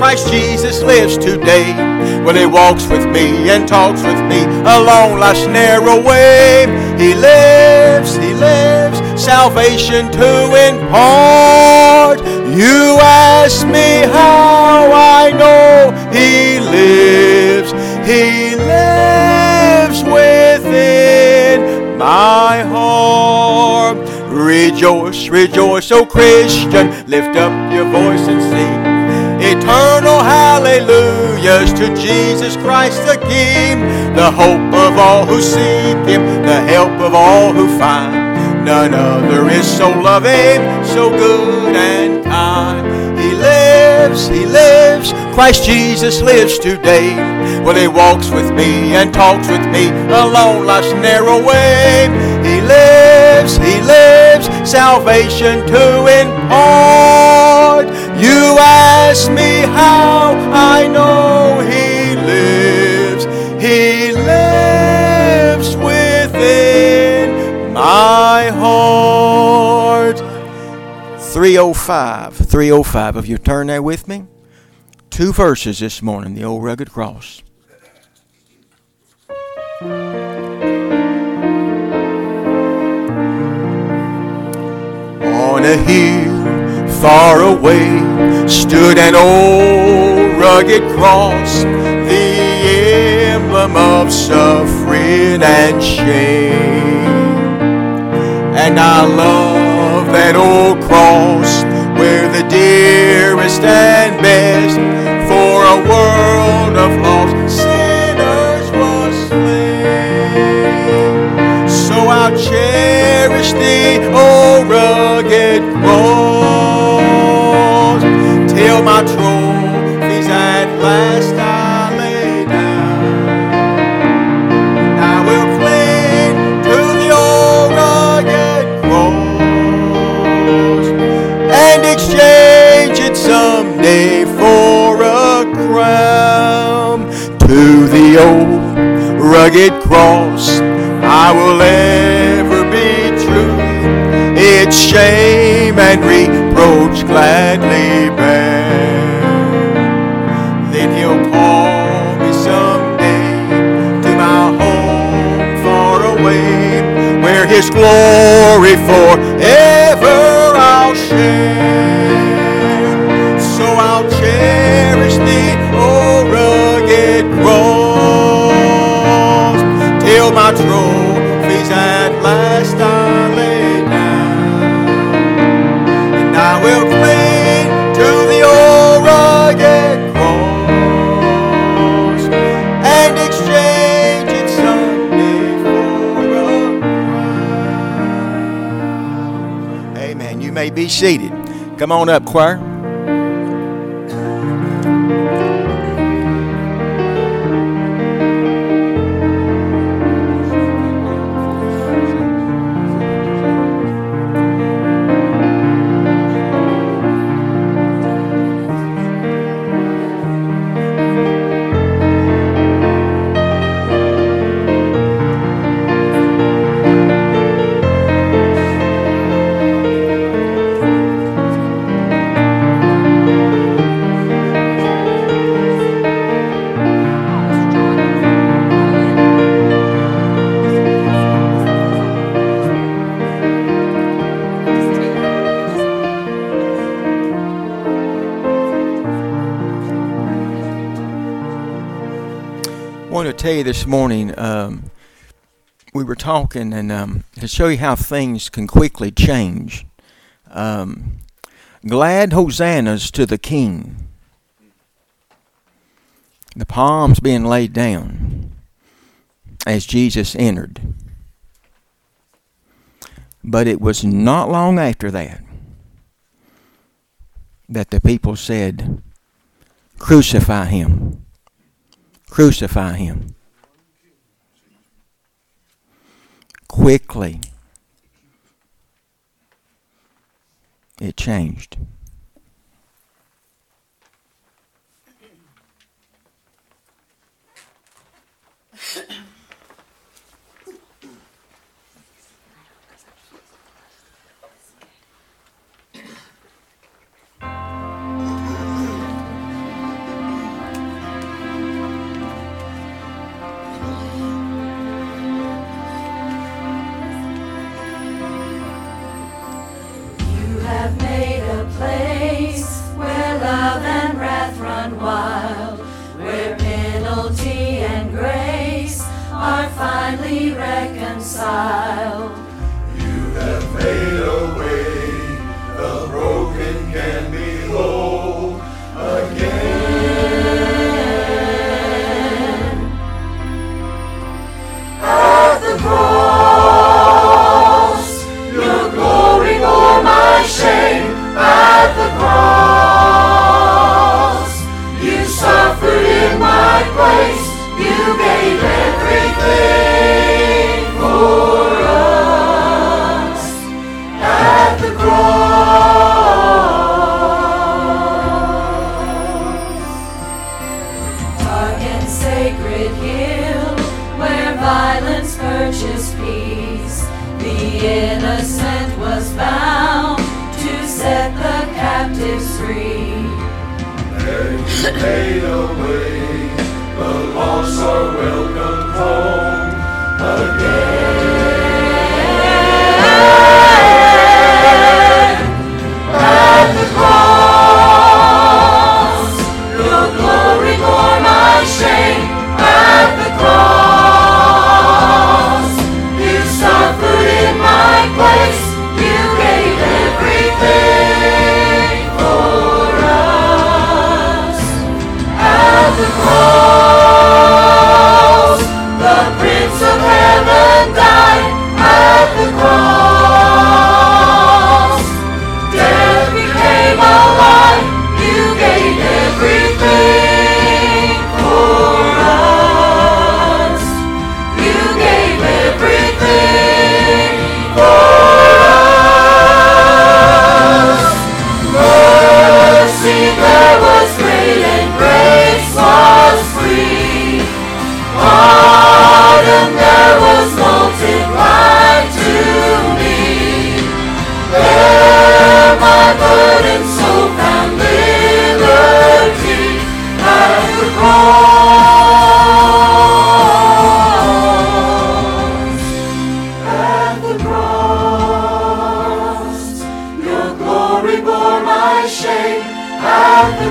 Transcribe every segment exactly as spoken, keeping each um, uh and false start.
Christ Jesus lives today. Well, He walks with me and talks with me along life's narrow way. He lives, He lives, salvation to impart. You ask me how I know He lives. He lives within my heart. Rejoice, rejoice, O Christian, lift up your voice and sing eternal hallelujahs to Jesus Christ the King, the hope of all who seek Him, the help of all who find. None other is so loving, so good and kind. He lives, He lives, Christ Jesus lives today. Well, He walks with me and talks with me along life's narrow way. He lives, He lives, salvation to impart. You ask me how I know He lives. He lives within my heart. three oh five, three oh five. If you turn there with me, two verses this morning, the old rugged cross. On a hill far away stood an old rugged cross, the emblem of suffering and shame. And I love that old cross, where the dearest and best for a world of lost sinners was slain. So I'll cherish the old rugged cross till my trophies at last I lay down. I will cling to the old rugged cross and exchange it someday for a crown. To the old rugged cross I will ever be true, its shame and reproach gladly bear. Then He'll call me someday to my home far away, where His glory forever I'll share. So I'll cherish the old rugged cross till my trophies at last I lay down. And I will cling to the old rugged cross and exchange it someday for a crown. Amen. You may be seated. Come on up, choir. I want to tell you this morning, um, we were talking, and um, to show you how things can quickly change. Um, glad hosannas to the King. The palms being laid down as Jesus entered. But it was not long after that that the people said, "Crucify Him. Crucify Him." Quickly, it changed. child. You have made a way, the broken can be whole again. At the cross, your glory bore my shame. At the cross, you suffered in my place. You gave everything for us. At the cross. Dark and sacred hill, where violence purchased peace, the innocent was bound to set the captives free. There you made a way, the lost are welcome home again. At the cross, your glory bore my shame. At the cross, you suffered in my place. You gave everything for us. At the cross, the Prince of Heaven died. At the cross, death became a lie. You gave everything for us. You gave everything for us. Mercy there was great and grace was free. Pardon there was multiplied to me. There my burden soul found liberty. At the cross. At the cross, your glory bore my shame. At the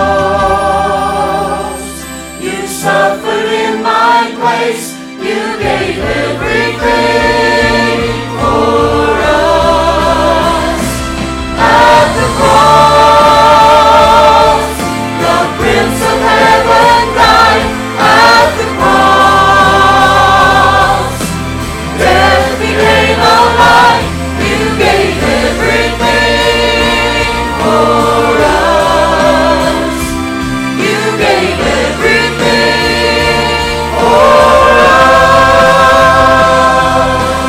cross, you suffered in my place. You gave everything for us. At the cross, the Prince of Heaven died. At the cross, death became a lie. You gave everything for us. You gave everything for us.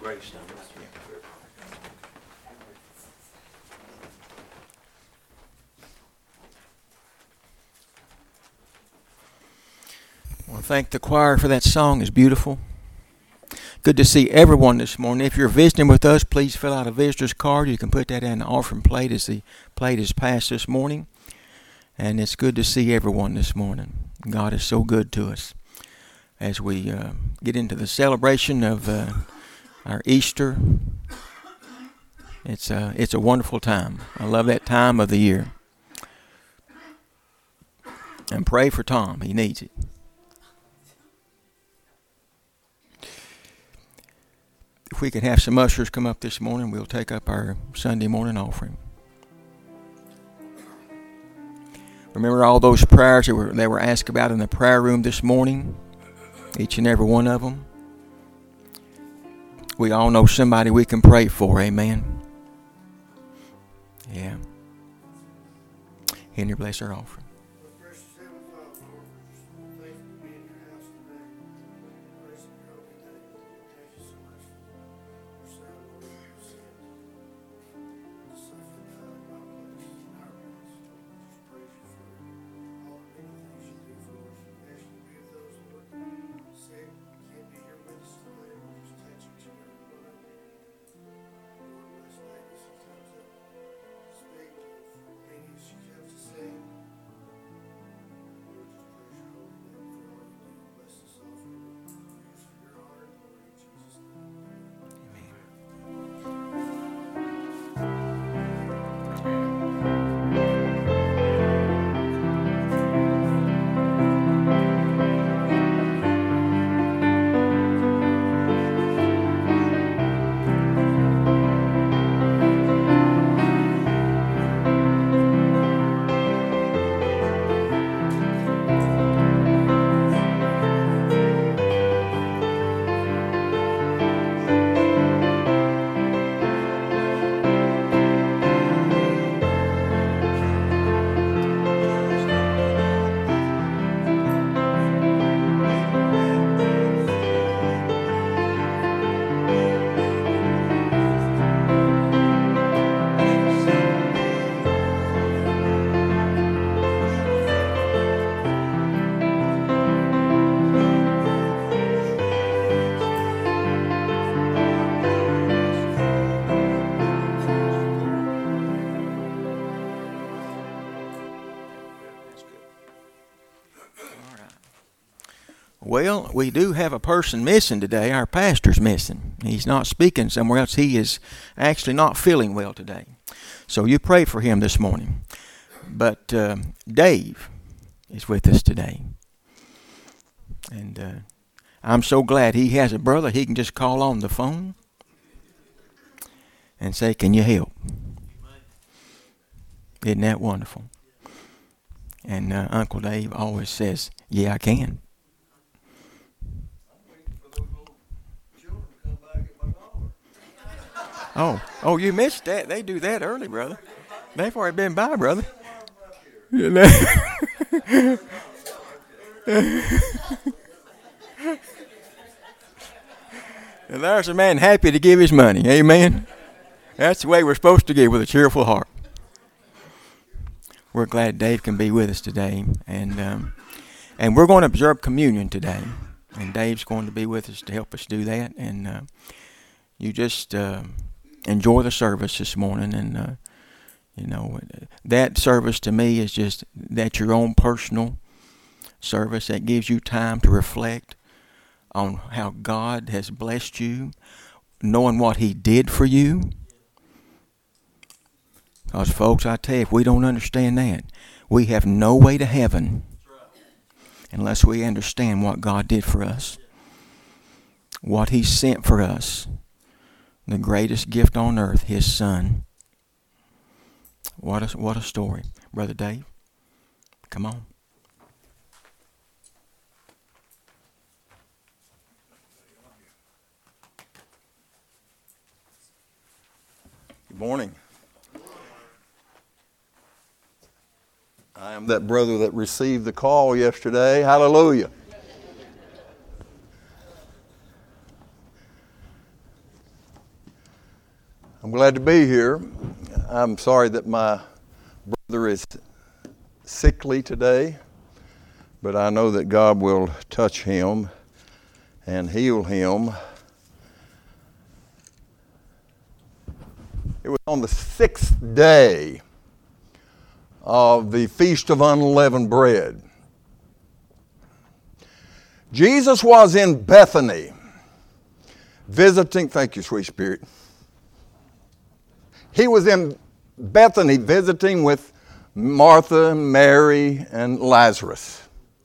Greystone. Well, thank the choir for that song. It's beautiful. Good to see everyone this morning. If you're visiting with us, please fill out a visitor's card. You can put that in the offering plate as the plate is passed this morning. And it's good to see everyone this morning. God is so good to us as we uh, get into the celebration of uh, our Easter. It's a, it's a wonderful time. I love that time of the year. And pray for Tom. He needs it. If we could have some ushers come up this morning, we'll take up our Sunday morning offering. Remember all those prayers that were, that were asked about in the prayer room this morning? Each and every one of them. We all know somebody we can pray for. Amen. Yeah. Henry, bless our offering. Well, we do have a person missing today. Our pastor's missing. He's not speaking somewhere else. He is actually not feeling well today. So you pray for him this morning. But uh, Dave is with us today. And uh, I'm so glad he has a brother he can just call on the phone and say, "Can you help?" Isn't that wonderful? And uh, Uncle Dave always says, "Yeah, I can." Oh, oh, you missed that. They do that early, brother. They've already been by, brother. You know? And there's a man happy to give his money. Amen. That's the way we're supposed to give, with a cheerful heart. We're glad Dave can be with us today. And um, and we're going to observe communion today. And Dave's going to be with us to help us do that. And uh, you just... Uh, enjoy the service this morning, and uh, you know that service to me is just that's your own personal service that gives you time to reflect on how God has blessed you, knowing what He did for you. Because folks, I tell you, if we don't understand that, we have no way to heaven unless we understand what God did for us, what He sent for us. The greatest gift on earth, His Son. What a, what a story. Brother Dave, come on. Good morning. I am that brother that received the call yesterday. Hallelujah. I'm glad to be here. I'm sorry that my brother is sickly today, but I know that God will touch him and heal him. It was on the sixth day of the Feast of Unleavened Bread. Jesus was in Bethany visiting, thank you, sweet Spirit. He was in Bethany visiting with Martha, Mary, and Lazarus.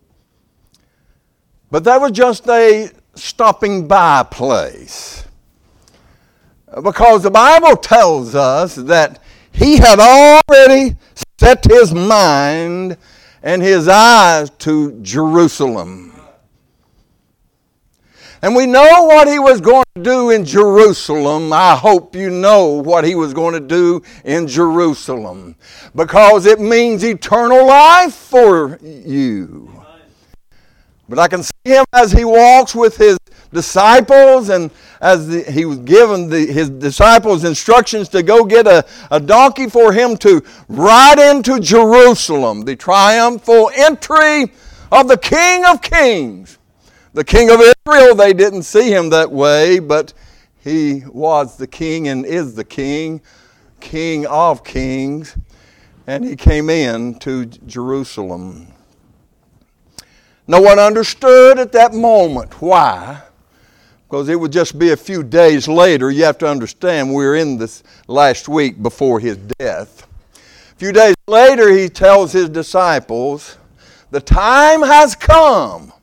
But that was just a stopping by place. Because the Bible tells us that he had already set his mind and his eyes to Jerusalem. And we know what he was going to do in Jerusalem. I hope you know what he was going to do in Jerusalem, because it means eternal life for you. But I can see him as he walks with his disciples, and as the, he was given the, his disciples instructions to go get a, a donkey for him to ride into Jerusalem, the triumphal entry of the King of Kings. The King of Israel, they didn't see him that way, but he was the King and is the King, King of Kings, and he came in to Jerusalem. No one understood at that moment why, because it would just be a few days later. You have to understand, we're in this last week before his death. A few days later, he tells his disciples, the time has come.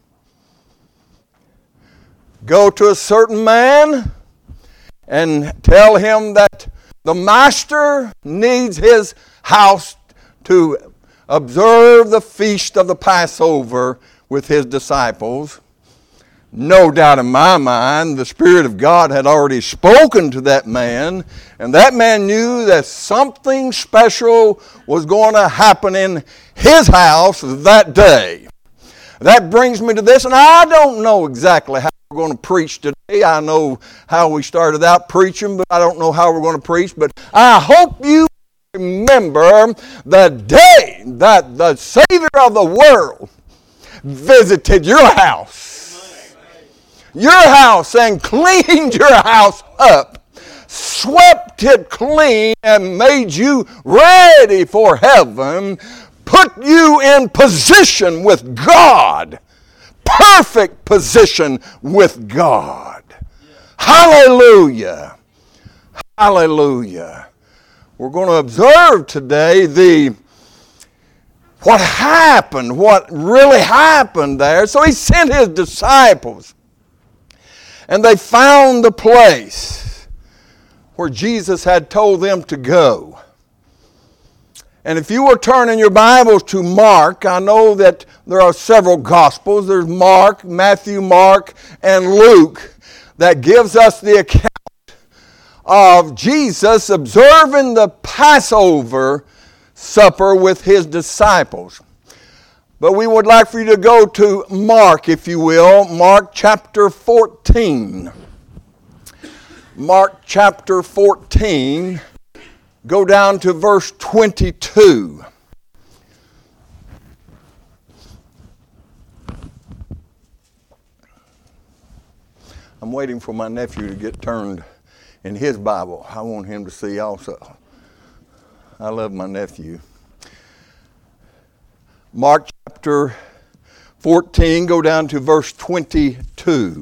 Go to a certain man and tell him that the master needs his house to observe the feast of the Passover with his disciples. No doubt in my mind, the Spirit of God had already spoken to that man, and that man knew that something special was going to happen in his house that day. That brings me to this, and I don't know exactly how we're going to preach today. I know how we started out preaching, but I don't know how we're going to preach. But I hope you remember the day that the Savior of the world visited your house. Your house, and cleaned your house up, swept it clean, and made you ready for heaven, put you in position with God. Perfect position with God. Hallelujah. Hallelujah. We're going to observe today the what happened, what really happened there. So he sent his disciples, and they found the place where Jesus had told them to go. And if you will turn in your Bibles to Mark, I know that there are several Gospels. There's Mark, Matthew, Mark, and Luke that gives us the account of Jesus observing the Passover supper with his disciples. But we would like for you to go to Mark, if you will, Mark chapter fourteen. Mark chapter fourteen. Go down to verse twenty-two. I'm waiting for my nephew to get turned in his Bible. I want him to see also. I love my nephew. Mark chapter fourteen, go down to verse twenty-two.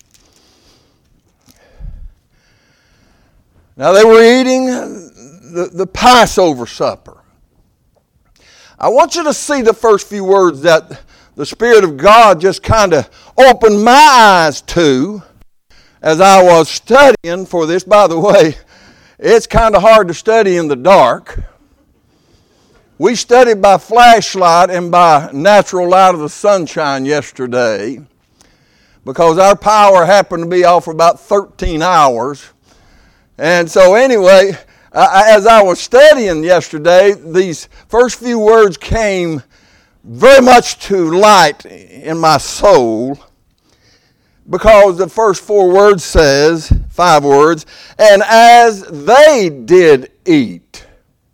Now they were eating the, the Passover supper. I want you to see the first few words that the Spirit of God just kind of opened my eyes to as I was studying for this. By the way, it's kind of hard to study in the dark. We studied by flashlight and by natural light of the sunshine yesterday because our power happened to be off for about thirteen hours. And so anyway, I, as I was studying yesterday, these first few words came very much to light in my soul, because the first four words says, five words, and as they did eat.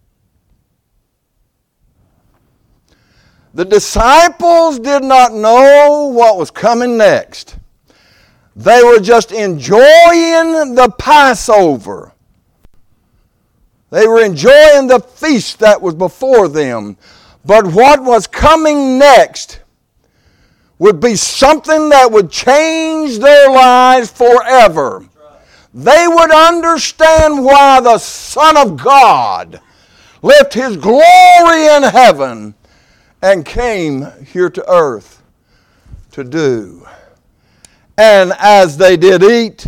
The disciples did not know what was coming next. They were just enjoying the Passover. They were enjoying the feast that was before them. But what was coming next would be something that would change their lives forever. They would understand why the Son of God left His glory in heaven and came here to earth to do. And as they did eat,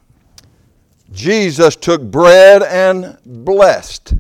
Jesus took bread and blessed.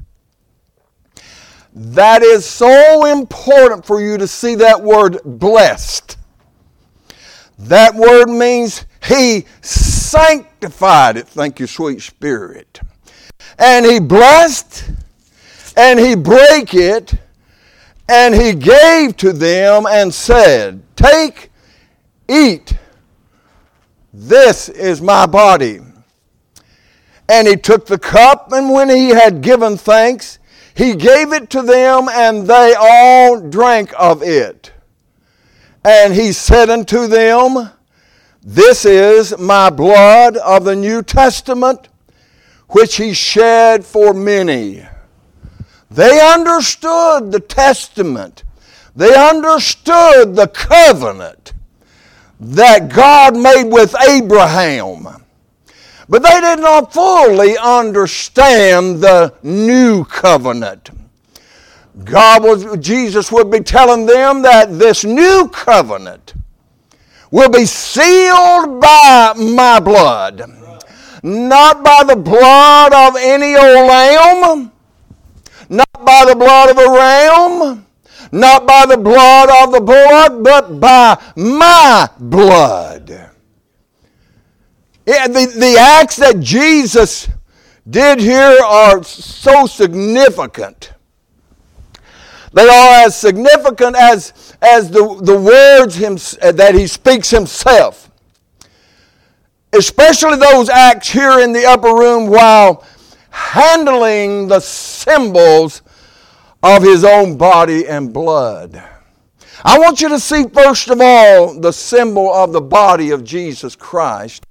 That is so important for you to see that word blessed. That word means He sanctified it. Thank you, sweet Spirit. And He blessed, and He brake it, and He gave to them and said, "Take, eat, this is my body." And He took the cup, and when He had given thanks, He gave it to them, and they all drank of it. And He said unto them, "This is my blood of the New Testament, which He shed for many." They understood the testament. They understood the covenant that God made with Abraham. But they did not fully understand the new covenant. God was, Jesus would be telling them that this new covenant will be sealed by my blood. Not by the blood of any old lamb, not by the blood of a ram, not by the blood of the bullock, but by my blood. Yeah, the, the acts that Jesus did here are so significant. They are as significant as, as the, the words him, that He speaks Himself. Especially those acts here in the upper room while handling the symbols of His own body and blood. I want you to see first of all the symbol of the body of Jesus Christ.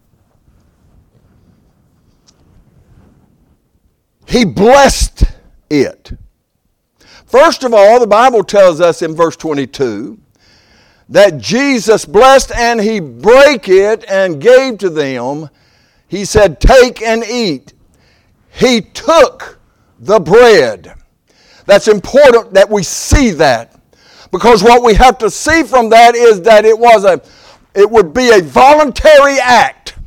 He blessed it. First of all, the Bible tells us in verse twenty-two that Jesus blessed and He brake it and gave to them. He said, "Take and eat." He took the bread. That's important that we see that, because what we have to see from that is that it was a, it would be a voluntary act.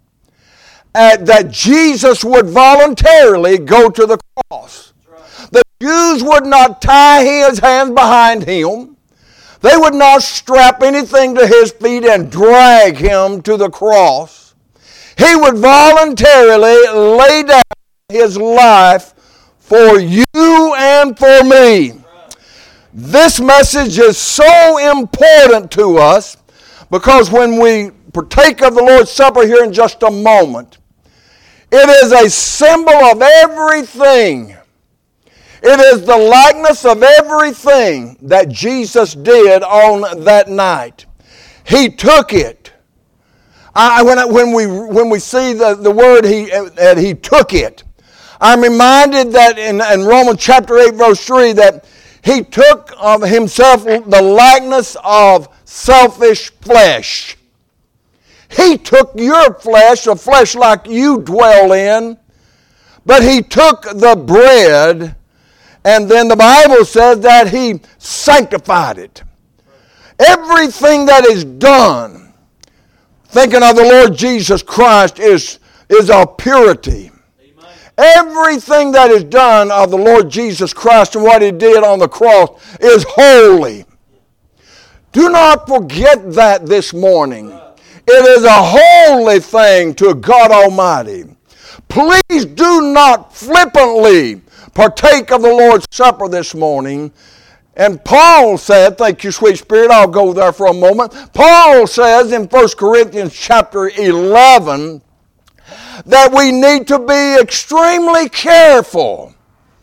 Uh, that Jesus would voluntarily go to the cross. The Jews would not tie His hands behind Him. They would not strap anything to His feet and drag Him to the cross. He would voluntarily lay down His life for you and for me. This message is so important to us because when we partake of the Lord's Supper here in just a moment, it is a symbol of everything. It is the likeness of everything that Jesus did on that night. He took it. I, when, I, when, we, when we see the, the word he, that He took it, I'm reminded that in, in Romans chapter eight verse three that He took of Himself the likeness of selfish flesh. He took your flesh, a flesh like you dwell in, but He took the bread, and then the Bible says that He sanctified it. Everything that is done, thinking of the Lord Jesus Christ, is, is of purity. Amen. Everything that is done of the Lord Jesus Christ and what He did on the cross is holy. Do not forget that this morning. It is a holy thing to God Almighty. Please do not flippantly partake of the Lord's Supper this morning. And Paul said, thank you, sweet Spirit, I'll go there for a moment. Paul says in First Corinthians chapter eleven that we need to be extremely careful.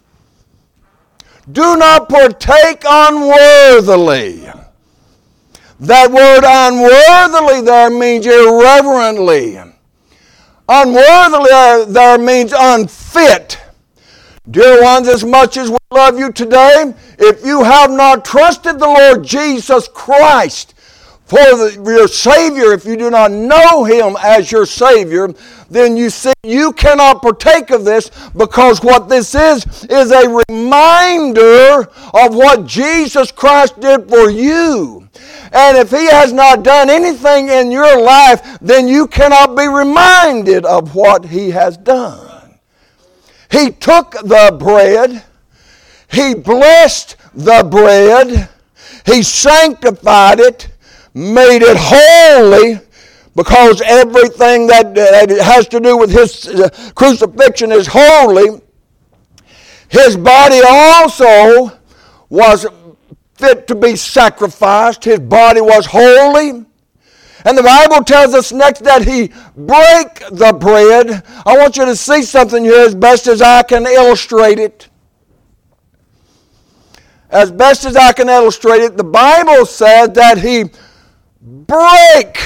Do not partake unworthily. That word unworthily there means irreverently. Unworthily there means unfit. Dear ones, as much as we love you today, if you have not trusted the Lord Jesus Christ for the, your Savior, if you do not know Him as your Savior, then you see you cannot partake of this, because what this is is a reminder of what Jesus Christ did for you. And if He has not done anything in your life, then you cannot be reminded of what He has done. He took the bread, He blessed the bread, He sanctified it, made it holy, because everything that, that has to do with His uh, crucifixion is holy. His body also was fit to be sacrificed. His body was holy. And the Bible tells us next that He brake the bread. I want you to see something here as best as I can illustrate it. As best as I can illustrate it, the Bible says that He brake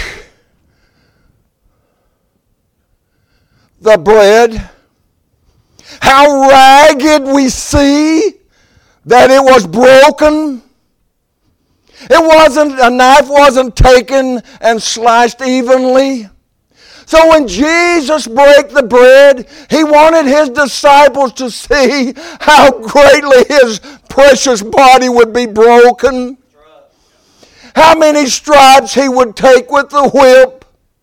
the bread. How ragged we see that it was broken. It wasn't, a knife wasn't taken and sliced evenly. So when Jesus broke the bread, He wanted His disciples to see how greatly His precious body would be broken. How many stripes He would take with the whip.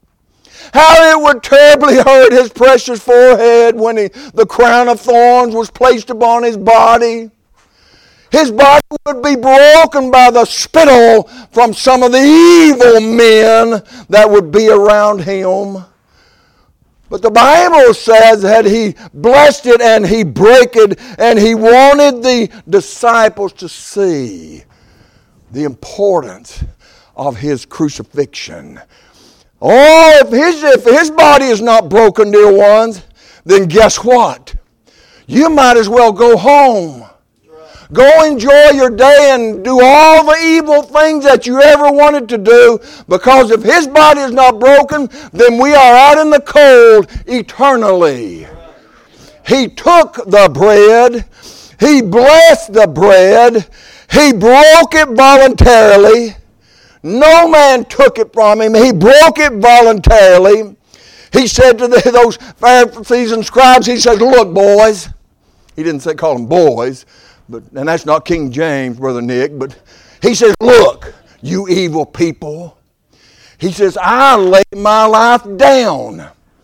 How it would terribly hurt His precious forehead when he, the crown of thorns was placed upon His body. His body would be broken by the spittle from some of the evil men that would be around Him. But the Bible says that He blessed it and He brake it, and He wanted the disciples to see the importance of His crucifixion. Oh, if his, if his body is not broken, dear ones, then guess what? You might as well go home. Go enjoy your day and do all the evil things that you ever wanted to do, because if His body is not broken, then we are out in the cold eternally. He took the bread. He blessed the bread. He broke it voluntarily. No man took it from Him. He broke it voluntarily. He said to the, those Pharisees and scribes, He says, look, boys. He didn't say call them boys, but and that's not King James, Brother Nick, but He says, look, you evil people. He says, I lay my life down.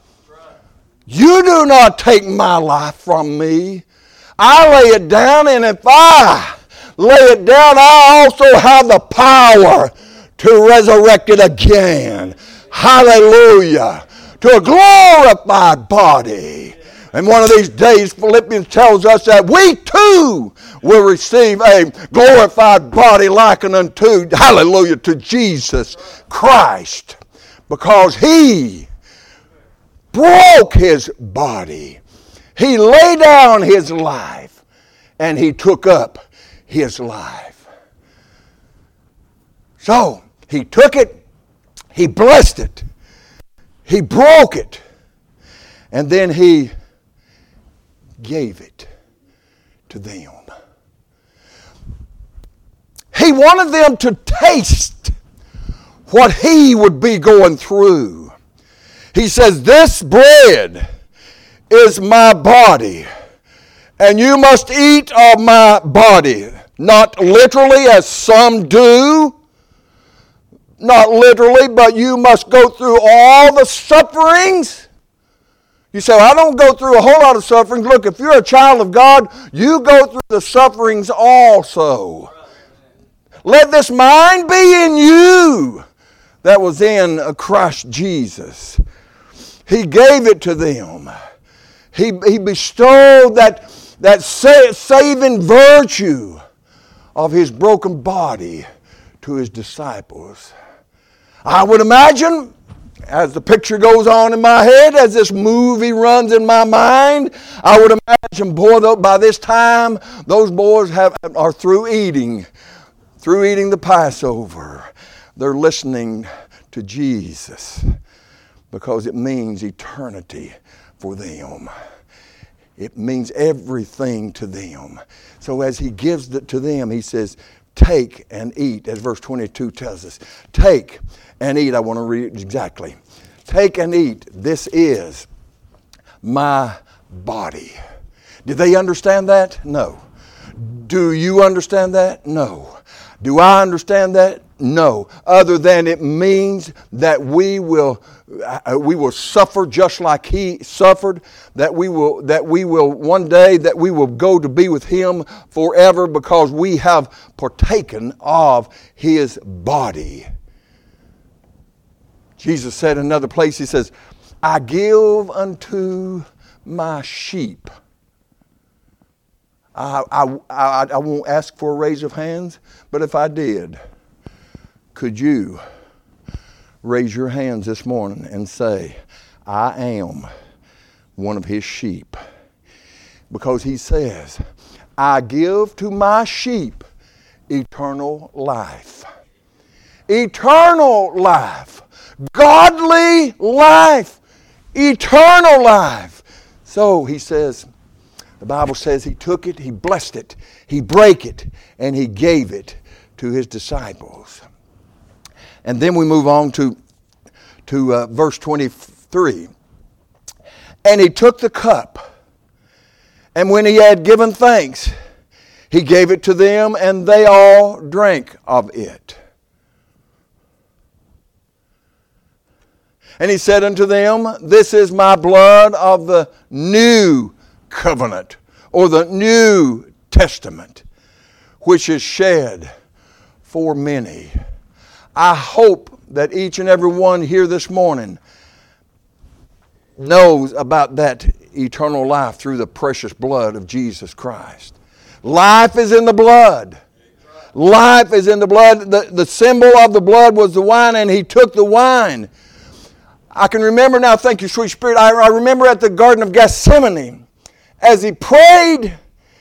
You do not take my life from me. I lay it down, and if I lay it down, I also have the power to resurrect it again. Hallelujah. To a glorified body. And one of these days, Philippians tells us that we too will receive a glorified body likened unto, hallelujah, to Jesus Christ. Because He broke His body. He laid down His life, and He took up His life. So, He took it, He blessed it, He broke it, and then He gave it to them. He wanted them to taste what He would be going through. He says, this bread is my body, and you must eat of my body. Not literally as some do, not literally, but you must go through all the sufferings. You say, well, I don't go through a whole lot of sufferings. Look, if you're a child of God, you go through the sufferings also. Let this mind be in you that was in Christ Jesus. He gave it to them. He, he bestowed that, that saving virtue of His broken body to His disciples. I would imagine, as the picture goes on in my head, as this movie runs in my mind, I would imagine, boy, by this time, those boys have are through eating, through eating the Passover. They're listening to Jesus because it means eternity for them. It means everything to them. So as he gives it to them, he says, take and eat, as verse twenty-two tells us. Take and eat. I want to read it exactly. Take and eat. This is my body. Did they understand that? No. Do you understand that? No. Do I understand that? No. Other than it means that we will uh, we will suffer just like he suffered, that we will that we will one day that we will go to be with him forever because we have partaken of his body. Jesus said in another place, he says, I give unto my sheep. I, I, I, I won't ask for a raise of hands, but if I did, could you raise your hands this morning and say, I am one of his sheep? Because he says, I give to my sheep eternal life. Eternal life. Godly life. Eternal life. So he says, the Bible says he took it, he blessed it, he brake it, and he gave it to his disciples. And then we move on to, to uh, verse twenty-three. And he took the cup, and when he had given thanks, he gave it to them, and they all drank of it. And he said unto them, this is my blood of the new covenant, or the New Testament, which is shed for many. I hope that each and every one here this morning knows about that eternal life through the precious blood of Jesus Christ. Life is in the blood. Life is in the blood. The, the symbol of the blood was the wine, and he took the wine. I can remember now, thank you, sweet Spirit, I, I remember at the Garden of Gethsemane, as he prayed,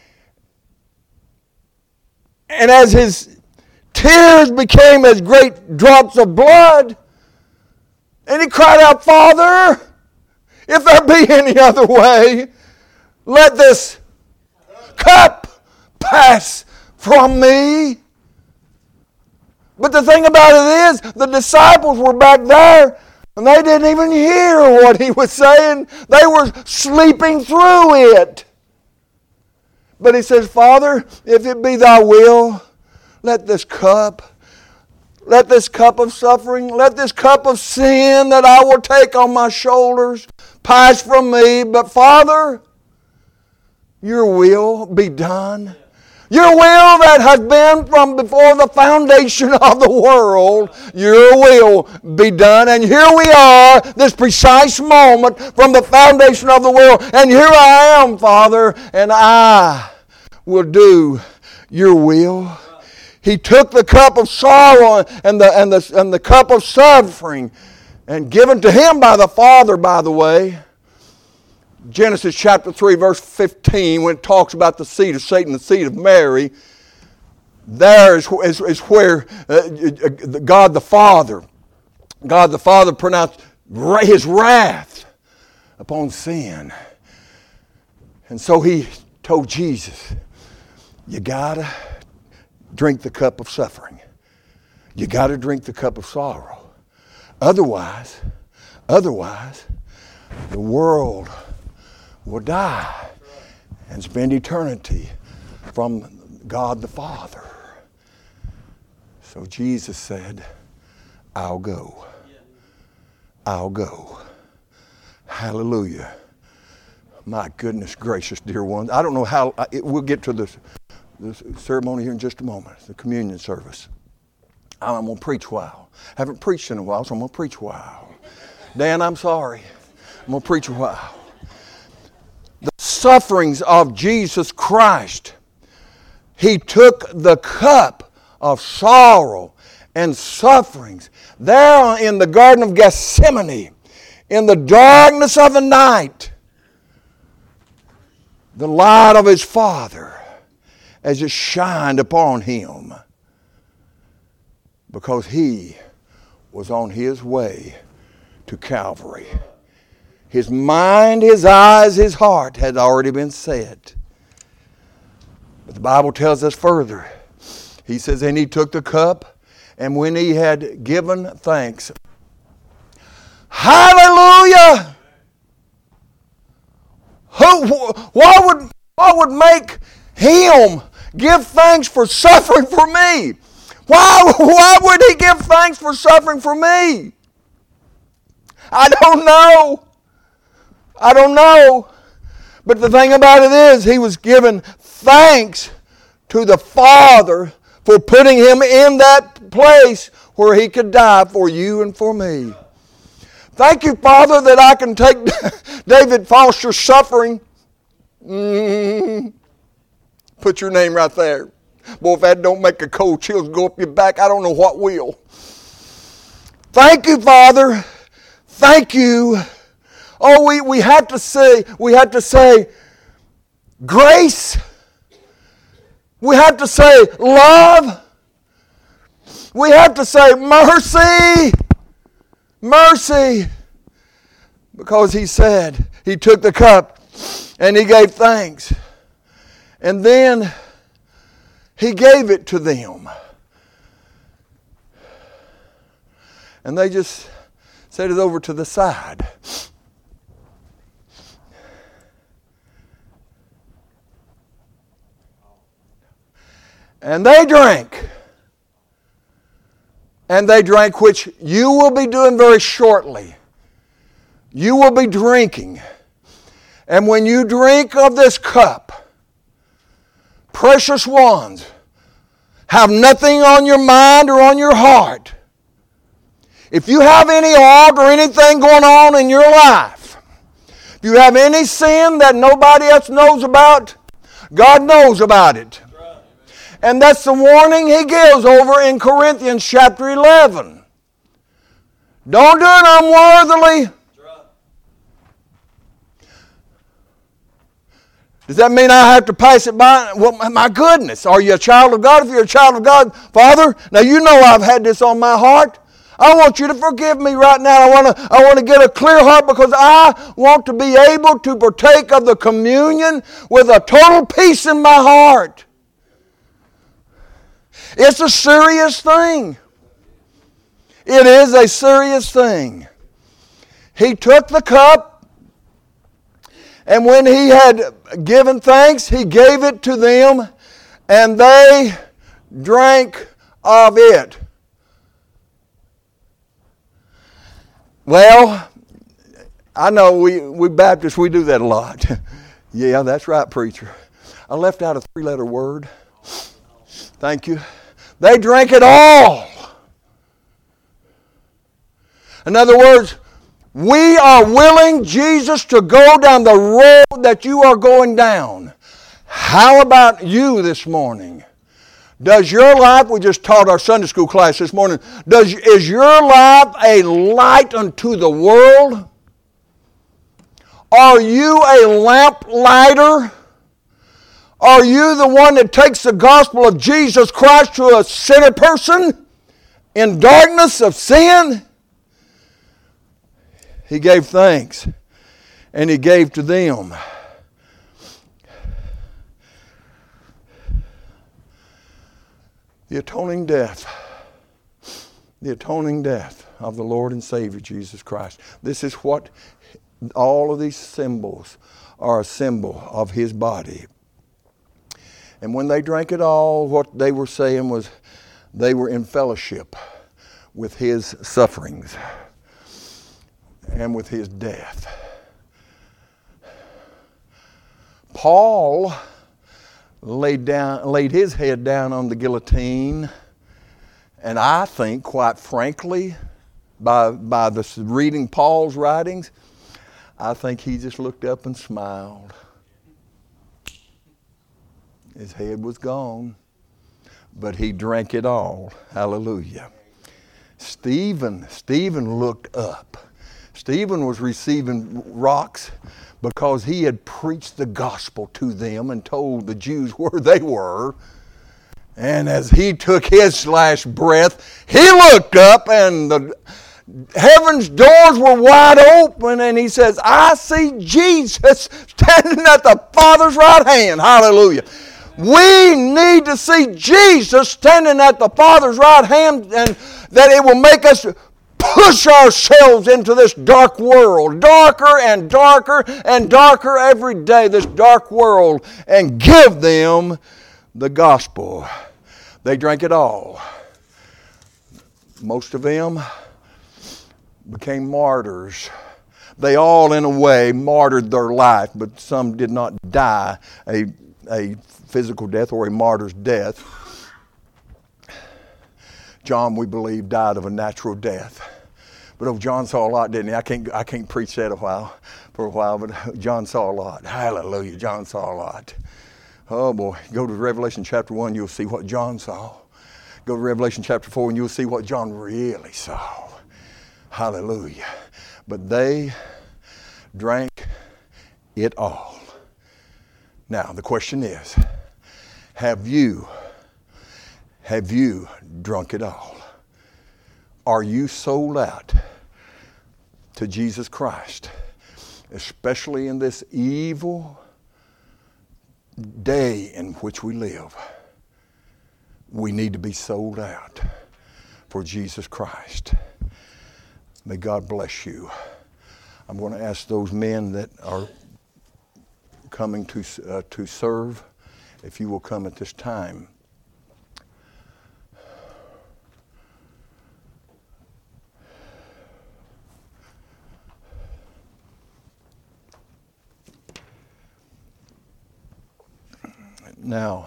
and as his tears became as great drops of blood, and he cried out, Father, if there be any other way, let this cup pass from me. But the thing about it is, the disciples were back there, and they didn't even hear what he was saying. They were sleeping through it. But he says, Father, if it be thy will, let this cup, let this cup of suffering, let this cup of sin that I will take on my shoulders pass from me. But Father, your will be done. Your will that has been from before the foundation of the world, your will be done. And here we are, this precise moment from the foundation of the world. And here I am, Father, and I will do your will. He took the cup of sorrow and the, and the, and the cup of suffering, and given to him by the Father, by the way. Genesis chapter three, verse fifteen, when it talks about the seed of Satan, the seed of Mary, there is, is, is where uh, God the Father, God the Father pronounced his wrath upon sin. And so he told Jesus, you gotta drink the cup of suffering. You gotta drink the cup of sorrow. Otherwise, otherwise, the world will die and spend eternity from God the Father. So Jesus said, I'll go. I'll go. Hallelujah. My goodness gracious, dear ones. I don't know how, it, we'll get to this, this ceremony here in just a moment, the communion service. I'm going to preach a while. Haven't preached in a while, so I'm going to preach a while. Dan, I'm sorry. I'm going to preach a while. The sufferings of Jesus Christ. He took the cup of sorrow and sufferings. There in the Garden of Gethsemane, in the darkness of the night, the light of his Father as it shined upon him, because he was on his way to Calvary. His mind, his eyes, his heart had already been set. But the Bible tells us further. He says, and he took the cup, and when he had given thanks, hallelujah! Who, what would, what would make him give thanks for suffering for me? Why, why would he give thanks for suffering for me? I don't know. I don't know. But the thing about it is, he was giving thanks to the Father for putting him in that place where he could die for you and for me. Thank you, Father, that I can take David Foster's suffering. Mm-hmm. Put your name right there. Boy, if that don't make a cold chills go up your back, I don't know what will. Thank you, Father. Thank you. Oh, we, we had to say, we had to say grace. We have to say love. We have to say mercy. Mercy. Because he said, he took the cup and he gave thanks. And then he gave it to them. And they just set it over to the side. And they drank. And they drank, which you will be doing very shortly. You will be drinking. And when you drink of this cup, precious ones, have nothing on your mind or on your heart. If you have any ought or anything going on in your life, if you have any sin that nobody else knows about, God knows about it. And that's the warning he gives over in Corinthians chapter eleven. Don't do it unworthily. Does that mean I have to pass it by? Well, my goodness, are you a child of God? If you're a child of God, Father, now you know I've had this on my heart. I want you to forgive me right now. I want to, I want to get a clear heart because I want to be able to partake of the communion with a total peace in my heart. It's a serious thing. It is a serious thing. He took the cup, and when he had given thanks, he gave it to them, and they drank of it. Well, I know we, we Baptists, we do that a lot. Yeah, that's right, preacher. I left out a three-letter word. Thank you. They drank it all. In other words, we are willing, Jesus, to go down the road that you are going down. How about you this morning? Does your life, we just taught our Sunday school class this morning, does, is your life a light unto the world? Are you a lamp lighter? Are you the one that takes the gospel of Jesus Christ to a sinner person in darkness of sin? He gave thanks, and he gave to them. The atoning death, the atoning death of the Lord and Savior Jesus Christ. This is what all of these symbols are, a symbol of his body. And when they drank it all, what they were saying was they were in fellowship with his sufferings and with his death. Paul laid down, laid his head down on the guillotine, and I think, quite frankly, by by the reading Paul's writings, I think he just looked up and smiled. His head was gone, but he drank it all. Hallelujah. Stephen, Stephen looked up. Stephen was receiving rocks because he had preached the gospel to them and told the Jews where they were. And as he took his last breath, he looked up and the heaven's doors were wide open, and he says, I see Jesus standing at the Father's right hand. Hallelujah. We need to see Jesus standing at the Father's right hand, and that it will make us push ourselves into this dark world, darker and darker and darker every day, this dark world, and give them the gospel. They drank it all. Most of them became martyrs. They all, in a way, martyred their life, but some did not die a, a physical death or a martyr's death. John, we believe, died of a natural death. But oh, John saw a lot, didn't he? I can't, I can't preach that a while, for a while, but John saw a lot. Hallelujah, John saw a lot. Oh boy, go to Revelation chapter one, you'll see what John saw. Go to Revelation chapter four and you'll see what John really saw. Hallelujah. But they drank it all. Now, the question is, have you, have you drunk it all? Are you sold out to Jesus Christ, especially in this evil day in which we live? We need to be sold out for Jesus Christ. May God bless you. I'm going to ask those men that are coming to uh, to serve, if you will come at this time. Now,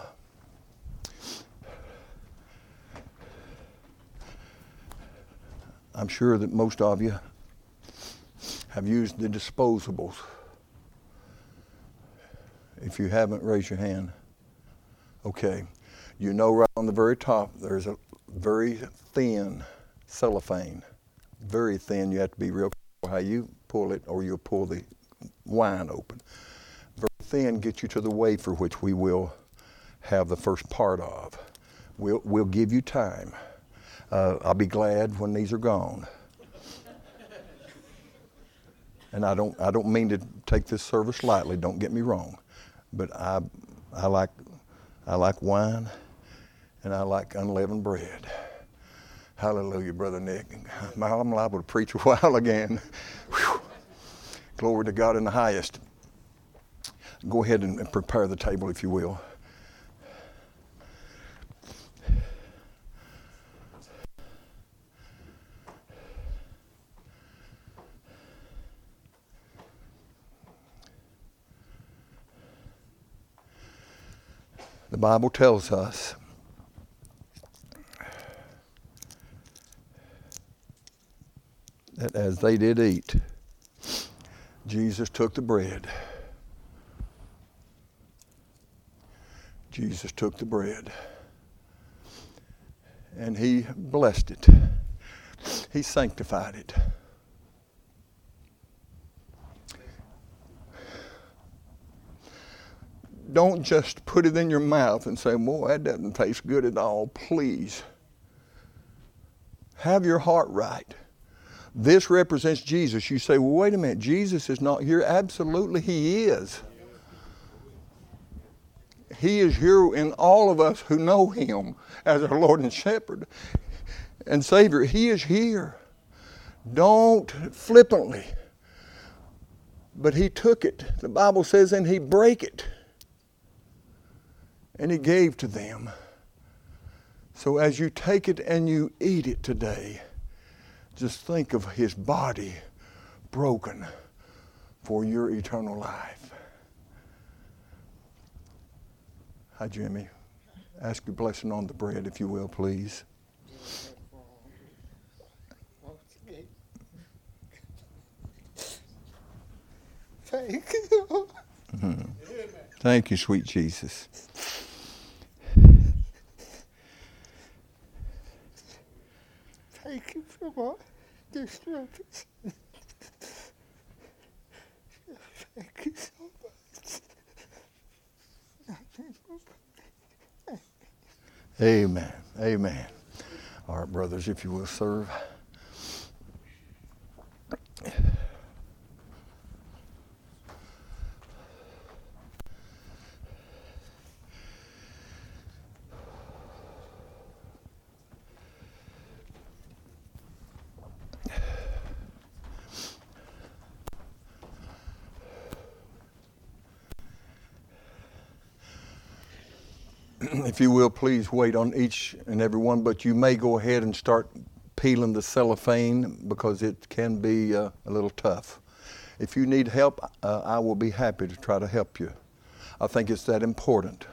I'm sure that most of you have used the disposables. If you haven't, raise your hand. Okay. You know right on the very top there's a very thin cellophane. Very thin. You have to be real careful how you pull it, or you'll pull the wine open. Very thin gets you to the wafer, which we will have the first part of. We'll, we'll give you time. Uh, I'll be glad when these are gone. And I don't I don't mean to take this service lightly, don't get me wrong. But I I like I like wine and I like unleavened bread. Hallelujah, Brother Nick. I'm liable to preach a while again. Whew. Glory to God in the highest. Go ahead and prepare the table, if you will. The Bible tells us that as they did eat, Jesus took the bread. Jesus took the bread and he blessed it. He sanctified it. Don't just put it in your mouth and say, boy, that doesn't taste good at all. Please. Have your heart right. This represents Jesus. You say, well, wait a minute, Jesus is not here. Absolutely, he is. He is here in all of us who know him as our Lord and Shepherd and Savior. He is here. Don't flippantly. But he took it. The Bible says, and he brake it. And he gave to them. So as you take it and you eat it today, just think of his body broken for your eternal life. Hi, Jimmy. Ask your blessing on the bread, if you will, please. Thank you. Mm-hmm. Thank you, sweet Jesus. Thank you. what destruction. Thank you so much. Amen. Amen. All right, brothers, if you will serve. If you will, please wait on each and every one, but you may go ahead and start peeling the cellophane because it can be uh, a little tough. If you need help, uh, I will be happy to try to help you. I think it's that important.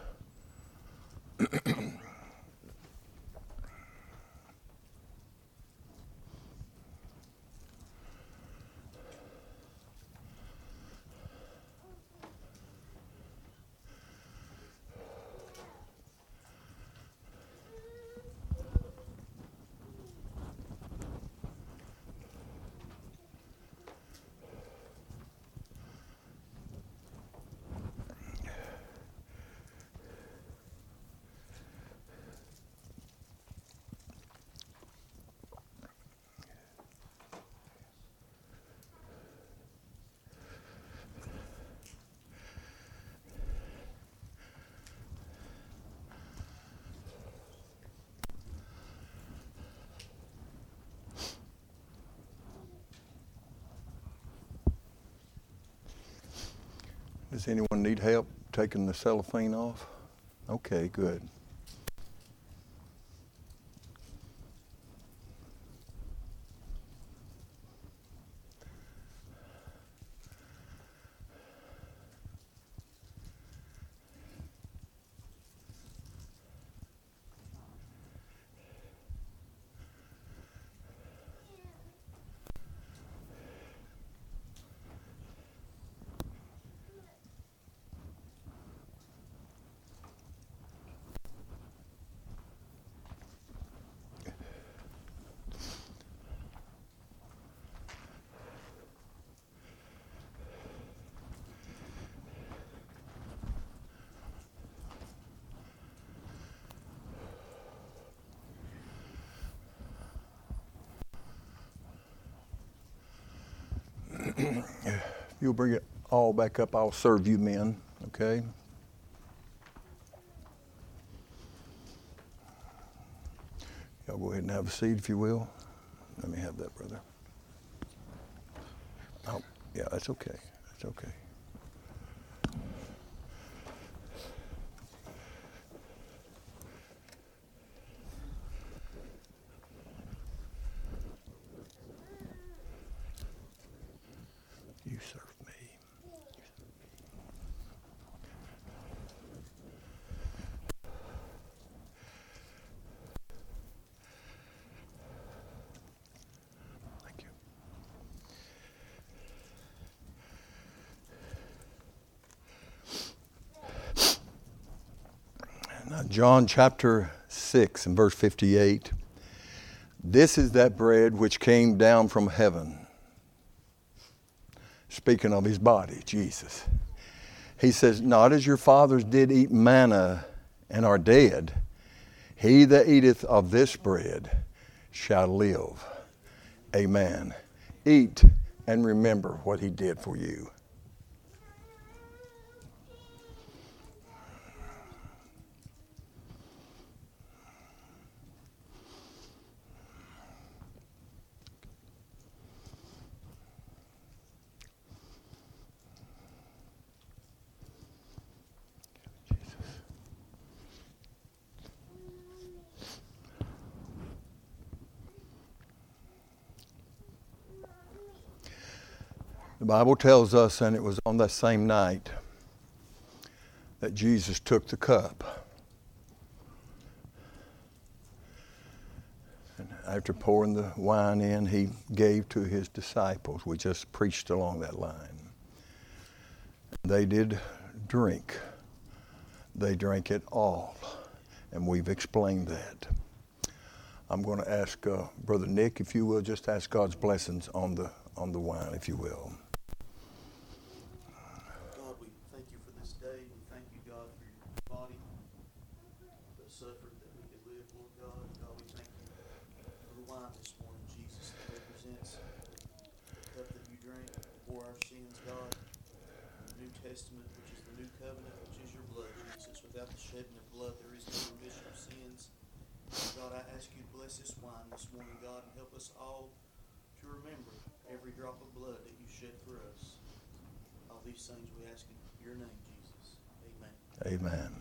Does anyone need help taking the cellophane off? Okay, good. If you'll bring it all back up, I'll serve you men, okay? Y'all go ahead and have a seat if you will. Let me have that, brother. Oh, yeah, that's okay. That's okay. You serve me. Thank you. Now, John chapter six and verse fifty-eight. This is that bread which came down from heaven. Speaking of his body, Jesus. He says, not as your fathers did eat manna and are dead, he that eateth of this bread shall live. Amen. Eat and remember what he did for you. The Bible tells us, and it was on that same night, that Jesus took the cup. And after pouring the wine in, he gave to his disciples. We just preached along that line. They did drink. They drank it all. And we've explained that. I'm going to ask uh, Brother Nick, if you will, just ask God's blessings on the on the wine, if you will. God, we thank you for this day. We thank you, God, for your body that suffered that we could live, Lord God. God, we thank you for the wine this morning, Jesus, that represents the cup that you drank for our sins, God. The New Testament, which is the new covenant, which is your blood, Jesus. Without the shedding of blood, there is no remission of sins. God, I ask you to bless this wine this morning, God, and help us all to remember every drop of blood that you shed for us. All these things we ask in your name, Jesus. Amen. Amen.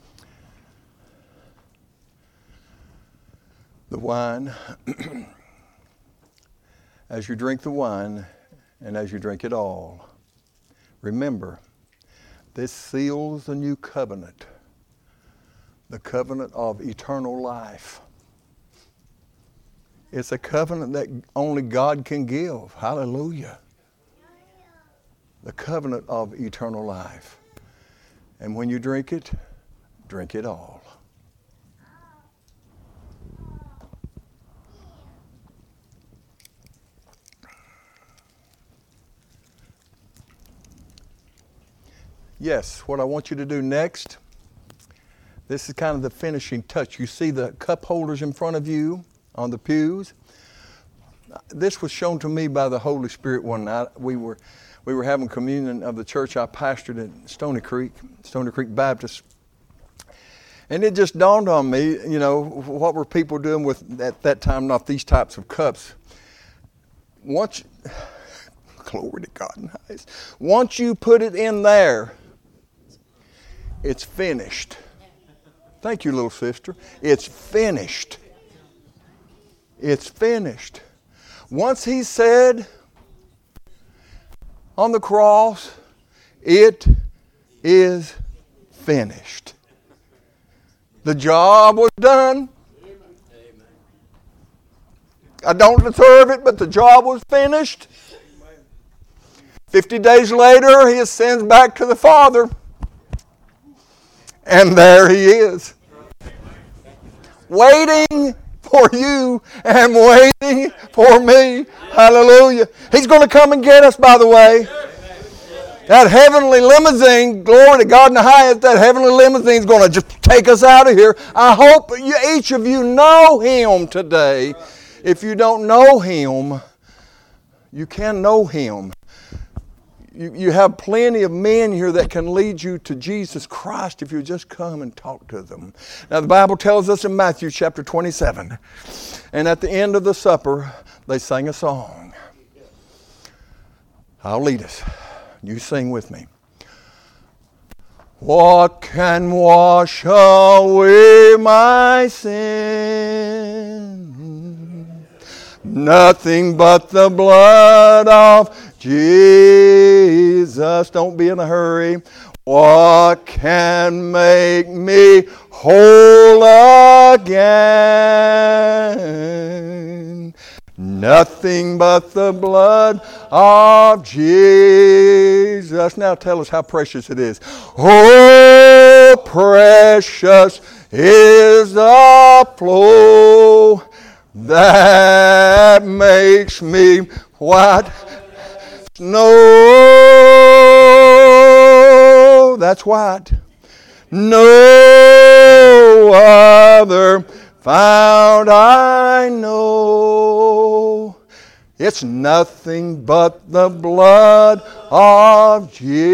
The wine, as you drink the wine and as you drink it all, remember, this seals the new covenant, the covenant of eternal life. It's a covenant that only God can give. Hallelujah. The covenant of eternal life. And when you drink it, drink it all. Yes, what I want you to do next, this is kind of the finishing touch. You see the cup holders in front of you on the pews. This was shown to me by the Holy Spirit one night. We were we were having communion of the church I pastored at Stony Creek, Stony Creek Baptist. And it just dawned on me, you know, what were people doing with, at that time, not these types of cups. Once, glory to God in the highest. Once you put it in there, it's finished. Thank you, little sister. It's finished. It's finished. Once he said on the cross, it is finished. The job was done. I don't deserve it, but the job was finished. Fifty days later, he ascends back to the Father. And there he is. Waiting for you and waiting for me. Hallelujah. He's going to come and get us, by the way. That heavenly limousine, glory to God in the highest, that heavenly limousine is going to just take us out of here. I hope you, each of you know Him today. If you don't know Him, you can know Him. You, you have plenty of men here that can lead you to Jesus Christ if you just come and talk to them. Now the Bible tells us in Matthew chapter twenty-seven, and at the end of the supper, they sang a song. I'll lead us. You sing with me. What can wash away my sin? Nothing but the blood of Jesus. Don't be in a hurry. What can make me whole again? Nothing but the blood of Jesus. Now tell us how precious it is. Oh, precious is the flow that makes me white as snow. That's white. No other found I know. It's nothing but the blood of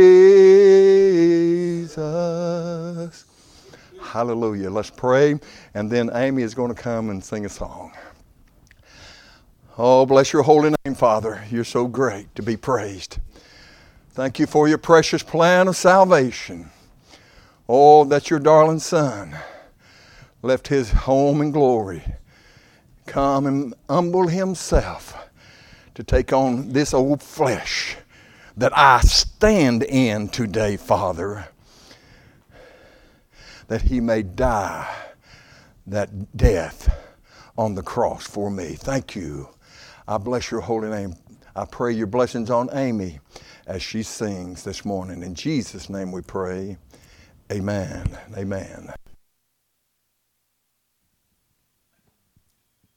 Jesus. Hallelujah. Let's pray, and then Amy is going to come and sing a song. Oh, bless your holy name, Father. You're so great to be praised. Thank you for your precious plan of salvation. Oh, that your darling Son left his home in glory, come and humble himself to take on this old flesh that I stand in today, Father, that he may die that death on the cross for me. Thank you. I bless your holy name. I pray your blessings on Amy as she sings this morning. In Jesus' name we pray. Amen. Amen.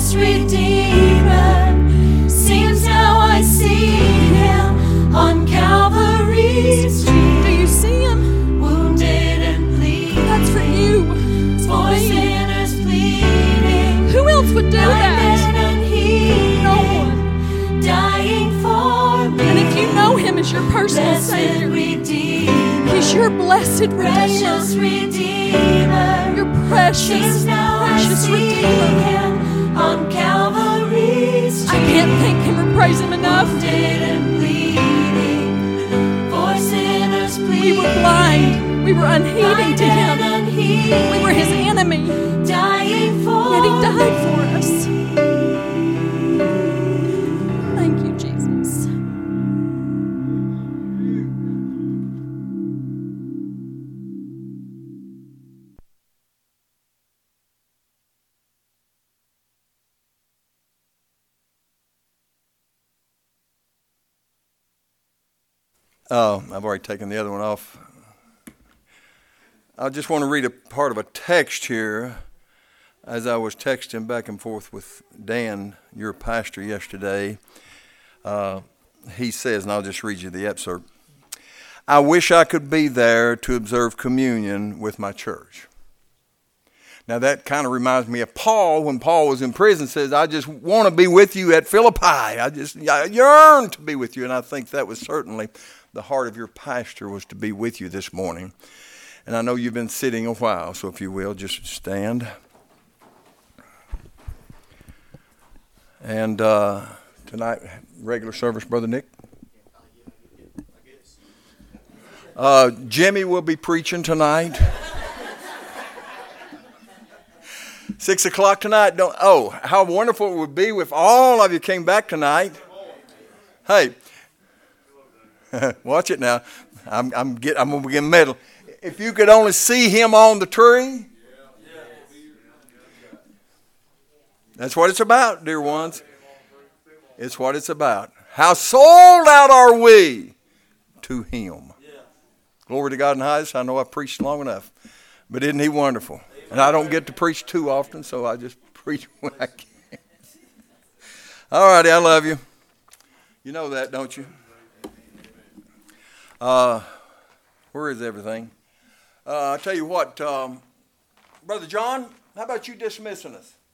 precious Redeemer. Seems now I see him on Calvary's tree. Do you see him? Wounded and bleeding. That's for you. It's for For me. sinners pleading. Who else would do Blind that? men and healing. No one. Dying for me. And if you know him as your personal Blessed Savior, Redeemer. he's your blessed Precious Redeemer. Redeemer. Your precious, Seems now I precious see Redeemer. him on Calvary's I tree. can't thank him or praise him enough. Wounded and bleeding. For sinners pleading. We were blind. We were unheeding to Blind him. and unheeding. We were his enemy. Dying for Yet he died me. for us. Thank you, Jesus. Oh, I've already taken the other one off. I just want to read a part of a text here. As I was texting back and forth with Dan, your pastor, yesterday, uh, he says, and I'll just read you the excerpt, I wish I could be there to observe communion with my church. Now that kind of reminds me of Paul, when Paul was in prison, says, I just want to be with you at Philippi. I just I yearn to be with you. And I think that was certainly the heart of your pastor, was to be with you this morning. And I know you've been sitting a while, so if you will, just stand. And uh, tonight, regular service, Brother Nick. Uh, Jimmy will be preaching tonight. Six o'clock tonight. Don't. Oh, how wonderful it would be if all of you came back tonight. Hey, watch it now. I'm I'm get I'm gonna begin to meddle. If you could only see him on the tree. That's what it's about, dear ones. It's what it's about. How sold out are we to him? Glory to God in the highest. I know I've preached long enough, but isn't he wonderful? And I don't get to preach too often, so I just preach when I can. All righty, I love you. You know that, don't you? Uh, where is everything? Uh, I tell you what, um, Brother John, how about you dismissing us?